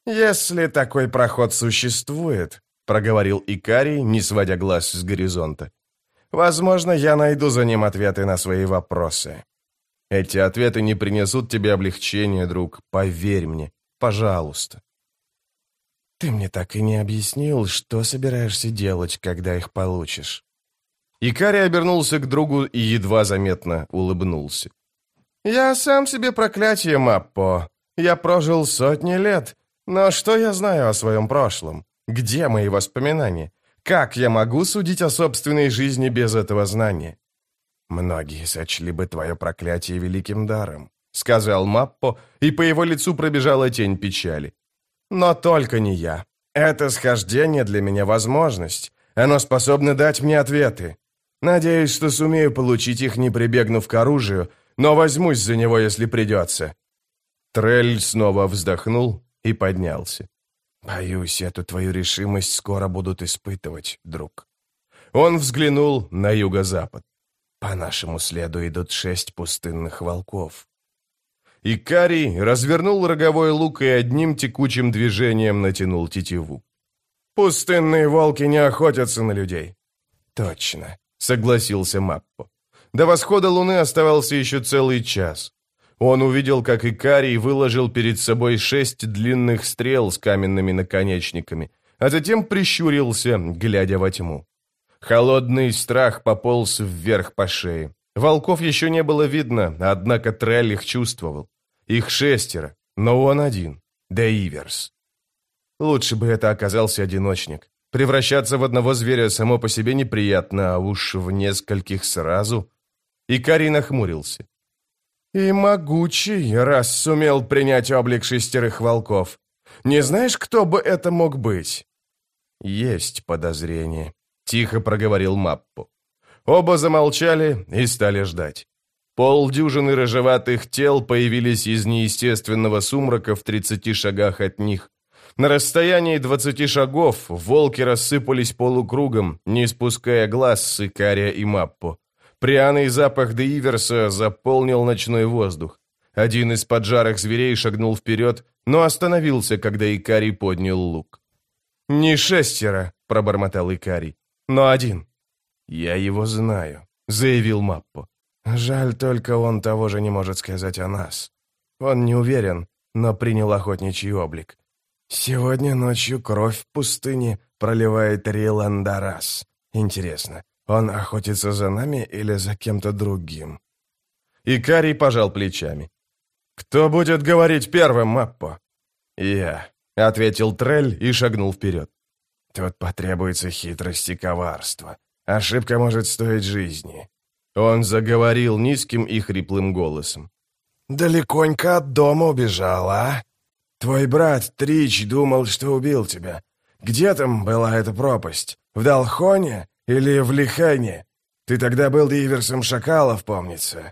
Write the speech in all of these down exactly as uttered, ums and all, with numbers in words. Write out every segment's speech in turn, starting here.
«Если такой проход существует», — проговорил Икарий, не сводя глаз с горизонта, «возможно, я найду за ним ответы на свои вопросы». «Эти ответы не принесут тебе облегчения, друг, поверь мне, пожалуйста». «Ты мне так и не объяснил, что собираешься делать, когда их получишь». Икарий обернулся к другу и едва заметно улыбнулся. «Я сам себе проклятие, Маппо. Я прожил сотни лет, но что я знаю о своем прошлом? Где мои воспоминания? Как я могу судить о собственной жизни без этого знания?» «Многие сочли бы твое проклятие великим даром», — сказал Маппо, и по его лицу пробежала тень печали. «Но только не я. Это схождение для меня возможность. Оно способно дать мне ответы. Надеюсь, что сумею получить их, не прибегнув к оружию, но возьмусь за него, если придется». Трель снова вздохнул и поднялся. «Боюсь, эту твою решимость скоро будут испытывать, друг». Он взглянул на юго-запад. «По нашему следу идут шесть пустынных волков». Икарий развернул роговой лук и одним текучим движением натянул тетиву. «Пустынные волки не охотятся на людей». «Точно», — согласился Маппо. До восхода луны оставался еще целый час. Он увидел, как Икарий выложил перед собой шесть длинных стрел с каменными наконечниками, а затем прищурился, глядя во тьму. Холодный страх пополз вверх по шее. Волков еще не было видно, однако Трель их чувствовал. Их шестеро, но он один, Деиверс. Лучше бы это оказался одиночник. Превращаться в одного зверя само по себе неприятно, а уж в нескольких сразу. Икарий нахмурился. «И могучий, раз сумел принять облик шестерых волков. Не знаешь, кто бы это мог быть?» «Есть подозрение», — тихо проговорил Маппо. Оба замолчали и стали ждать. Полдюжины рыжеватых тел появились из неестественного сумрака в тридцати шагах от них. На расстоянии двадцати шагов волки рассыпались полукругом, не спуская глаз с Икария и Маппо. Пряный запах Деиверса заполнил ночной воздух. Один из поджарых зверей шагнул вперед, но остановился, когда Икарий поднял лук. «Не шестеро», — пробормотал Икарий, — «но один». «Я его знаю», — заявил Маппо. «Жаль, только он того же не может сказать о нас. Он не уверен, но принял охотничий облик. Сегодня ночью кровь в пустыне проливает Риландарас. Интересно, он охотится за нами или за кем-то другим?» Икарий пожал плечами. «Кто будет говорить первым, Маппо?» «Я», — ответил Трель и шагнул вперед. «Тут потребуется хитрость и коварство. Ошибка может стоить жизни». Он заговорил низким и хриплым голосом. «Далеконько от дома убежал, а? Твой брат Трич думал, что убил тебя. Где там была эта пропасть? В Далхоне или в Лихене? Ты тогда был Диверсом шакалов, помнится».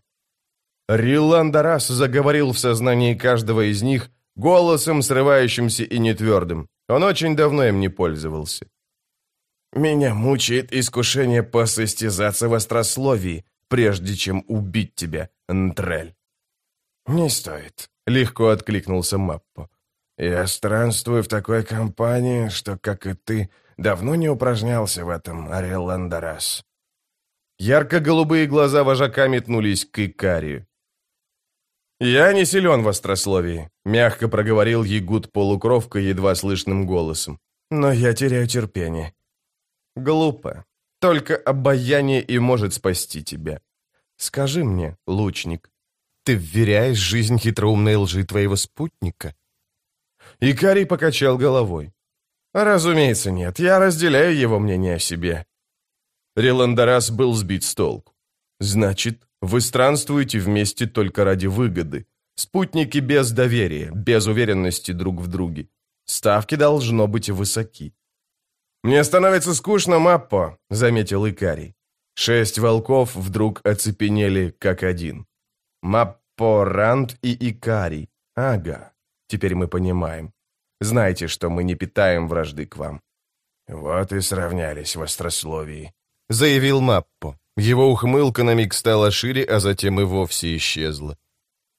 Риландарас заговорил в сознании каждого из них голосом, срывающимся и нетвердым. Он очень давно им не пользовался. «Меня мучает искушение посостязаться в острословии, прежде чем убить тебя, Нтрель». «Не стоит», — легко откликнулся Маппо. «Я странствую в такой компании, что, как и ты, давно не упражнялся в этом, Риландарас». Ярко-голубые глаза вожака метнулись к Икарию. «Я не силен в острословии», — мягко проговорил Ягуд-полукровка едва слышным голосом. «Но я теряю терпение». «Глупо. Только обаяние и может спасти тебя. Скажи мне, лучник, ты вверяешь жизнь хитроумной лжи твоего спутника?» Икарий покачал головой. «Разумеется, нет. Я разделяю его мнение о себе». Риландарас был сбит с толку. «Значит, вы странствуете вместе только ради выгоды. Спутники без доверия, без уверенности друг в друге. Ставки должно быть высоки». «Мне становится скучно, Маппо», — заметил Икарий. Шесть волков вдруг оцепенели как один. Маппо, Ранд и Икарий. Ага, теперь мы понимаем. Знайте, что мы не питаем вражды к вам. «Вот и сравнялись в острословии», — заявил Маппо. Его ухмылка на миг стала шире, а затем и вовсе исчезла.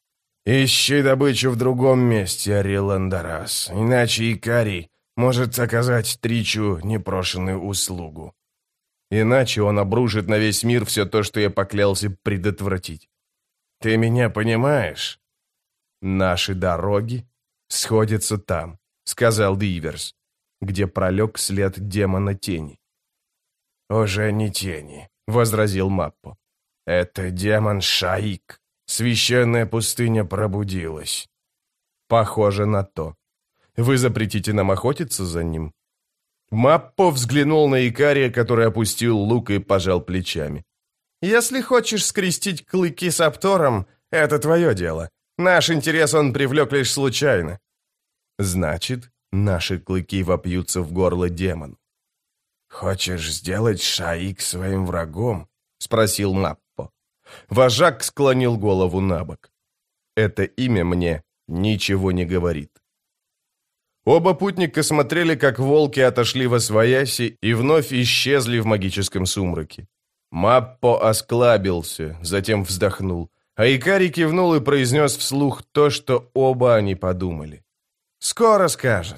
«Ищи добычу в другом месте, Ариландарас, иначе Икарий может оказать Тричу непрошенную услугу. Иначе он обрушит на весь мир все то, что я поклялся предотвратить. Ты меня понимаешь?» «Наши дороги сходятся там», — сказал Диверс, где пролег след демона тени. «Уже не тени», — возразил Маппо. «Это демон Шаик. Священная пустыня пробудилась». «Похоже на то. Вы запретите нам охотиться за ним?» Маппо взглянул на Икария, который опустил лук и пожал плечами. «Если хочешь скрестить клыки с Аптором, это твое дело. Наш интерес он привлек лишь случайно». «Значит, наши клыки вопьются в горло демону». «Хочешь сделать Шаик своим врагом?» — спросил Маппо. Вожак склонил голову на бок. «Это имя мне ничего не говорит». Оба путника смотрели, как волки отошли во свояси и вновь исчезли в магическом сумраке. Маппо осклабился, затем вздохнул, а Икарий кивнул и произнес вслух то, что оба они подумали. «Скоро скажет».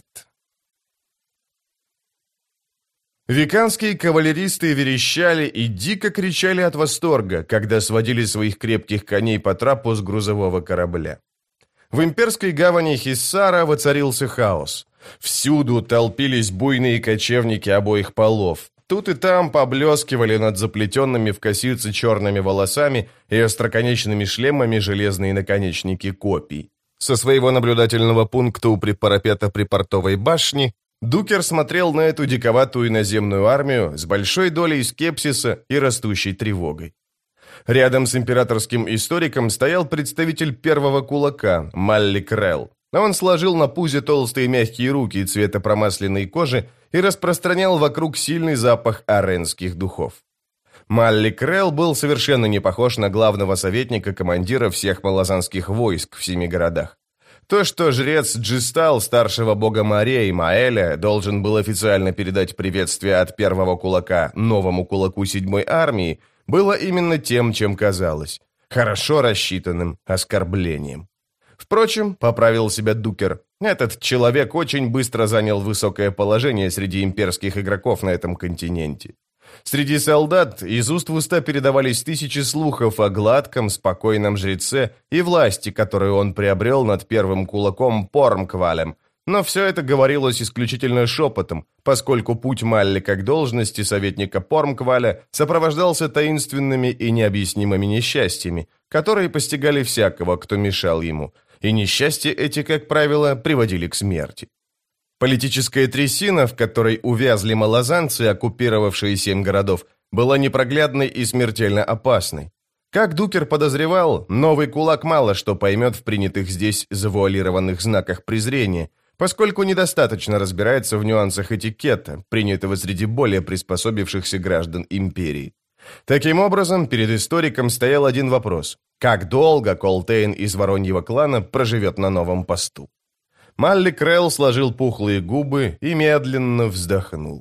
Виканские кавалеристы верещали и дико кричали от восторга, когда сводили своих крепких коней по трапу с грузового корабля. В имперской гавани Хиссара воцарился хаос. Всюду толпились буйные кочевники обоих полов. Тут и там поблескивали над заплетенными в косицы черными волосами и остроконечными шлемами железные наконечники копий. Со своего наблюдательного пункта у припарапета припортовой башни Дукер смотрел на эту диковатую иноземную армию с большой долей скепсиса и растущей тревогой. Рядом с императорским историком стоял представитель первого кулака, Маллик Рел. Он сложил на пузе толстые мягкие руки цвета промасленной кожи и распространял вокруг сильный запах аренских духов. Маллик Рел был совершенно не похож на главного советника командира всех малазанских войск в семи городах. То, что жрец Джистал, старшего бога морей Маэля, должен был официально передать приветствие от первого кулака новому кулаку седьмой армии, было именно тем, чем казалось, хорошо рассчитанным оскорблением. Впрочем, поправил себя Дукер, этот человек очень быстро занял высокое положение среди имперских игроков на этом континенте. Среди солдат из уст в уста передавались тысячи слухов о гладком, спокойном жреце и власти, которую он приобрел над первым кулаком Пормквалем, но все это говорилось исключительно шепотом, поскольку путь Маллика к должности советника Пормкваля сопровождался таинственными и необъяснимыми несчастьями, которые постигали всякого, кто мешал ему, и несчастья эти, как правило, приводили к смерти. Политическая трясина, в которой увязли малазанцы, оккупировавшие семь городов, была непроглядной и смертельно опасной. Как Дукер подозревал, новый кулак мало что поймет в принятых здесь завуалированных знаках презрения, поскольку недостаточно разбирается в нюансах этикета, принятого среди более приспособившихся граждан империи. Таким образом, перед историком стоял один вопрос: как долго Колтейн из Вороньего клана проживет на новом посту? Маллик Рел сложил пухлые губы и медленно вздохнул.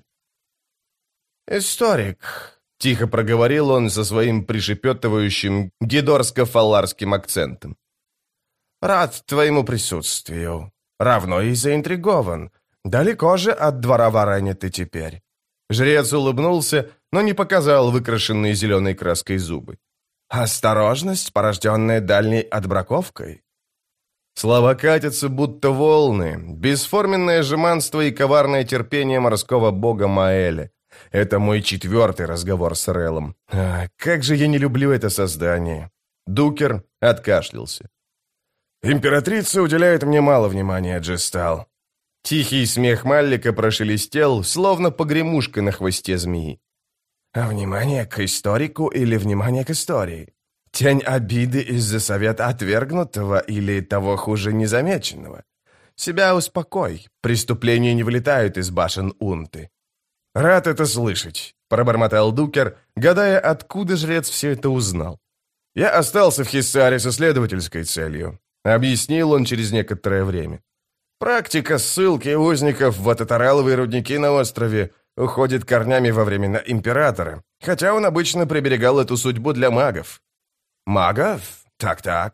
«Историк», — тихо проговорил он со своим пришепетывающим гидорско-фалларским акцентом. «Рад твоему присутствию. Равно и заинтригован. Далеко же от двора Варани ты теперь». Жрец улыбнулся, но не показал выкрашенные зеленой краской зубы. «Осторожность, порожденная дальней отбраковкой». Слова катятся, будто волны, бесформенное жеманство и коварное терпение морского бога Маэля. Это мой четвертый разговор с Релом. А, как же я не люблю это создание. Дукер откашлялся. Императрица уделяет мне мало внимания, Джистал. Тихий смех Маллика прошелестел, словно погремушка на хвосте змеи. А внимание к историку или внимание к истории? Тень обиды из-за совета отвергнутого или, того хуже, незамеченного. Себя успокой, преступления не вылетают из башен Унты. Рад это слышать, пробормотал Дукер, гадая, откуда жрец все это узнал. Я остался в Хиссаре с исследовательской целью, объяснил он через некоторое время. Практика ссылки узников в ататараловые рудники на острове уходит корнями во времена императора, хотя он обычно приберегал эту судьбу для магов. «Магов? Так-так.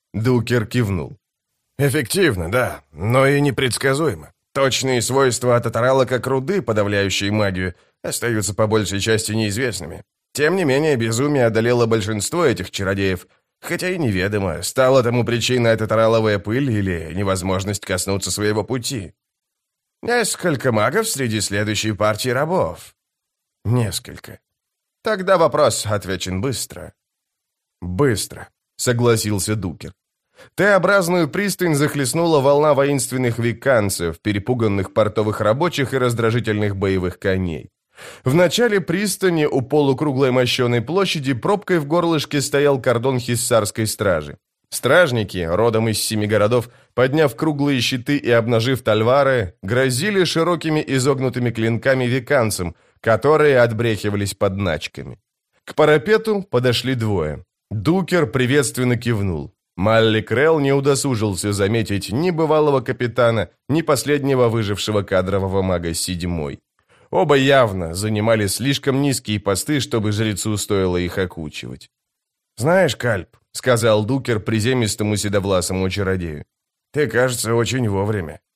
Дукер кивнул. «Эффективно, да, но и непредсказуемо. Точные свойства Татарала как руды, подавляющие магию, остаются по большей части неизвестными. Тем не менее, безумие одолело большинство этих чародеев, хотя и неведомо, стала тому причиной татараловая пыль или невозможность коснуться своего пути. Несколько магов среди следующей партии рабов. Несколько. Тогда вопрос отвечен быстро. Быстро, согласился Дукер. Т-образную пристань захлестнула волна воинственных веканцев, перепуганных портовых рабочих и раздражительных боевых коней. В начале пристани у полукруглой мощеной площади пробкой в горлышке стоял кордон хиссарской стражи. Стражники, родом из семи городов, подняв круглые щиты и обнажив тальвары, грозили широкими изогнутыми клинками веканцам, которые отбрехивались подначками. К парапету подошли двое. Дукер приветственно кивнул. Малли Крелл не удосужился заметить ни бывалого капитана, ни последнего выжившего кадрового мага седьмой. Оба явно занимали слишком низкие посты, чтобы жрецу стоило их окучивать. «Знаешь, Кальп», — сказал Дукер приземистому седовласому чародею, — «ты, кажется, очень вовремя.